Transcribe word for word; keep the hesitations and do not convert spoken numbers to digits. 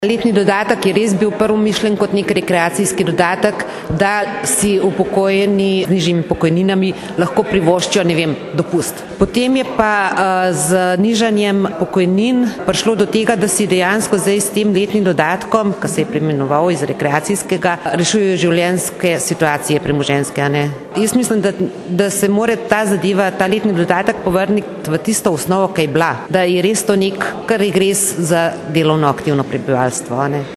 Letni dodatek je res bil prvo mišljen kot nek rekreacijski dodatek, da si upokojeni z nižjimi pokojninami lahko privoščijo, ne vem, dopust. Potem je pa z nižanjem pokojnin prišlo do tega, da si dejansko zdaj s tem letnim dodatkom, ki se je preimenoval iz rekreacijskega, rešujejo življenjske situacije premoženjske, a ne. Jaz mislim, da, da se mora ta zadeva, ta letni dodatek povrniti v tisto osnovo, kaj je bila, da je res to nek, kar je res za delovno aktivno prebivalstvo.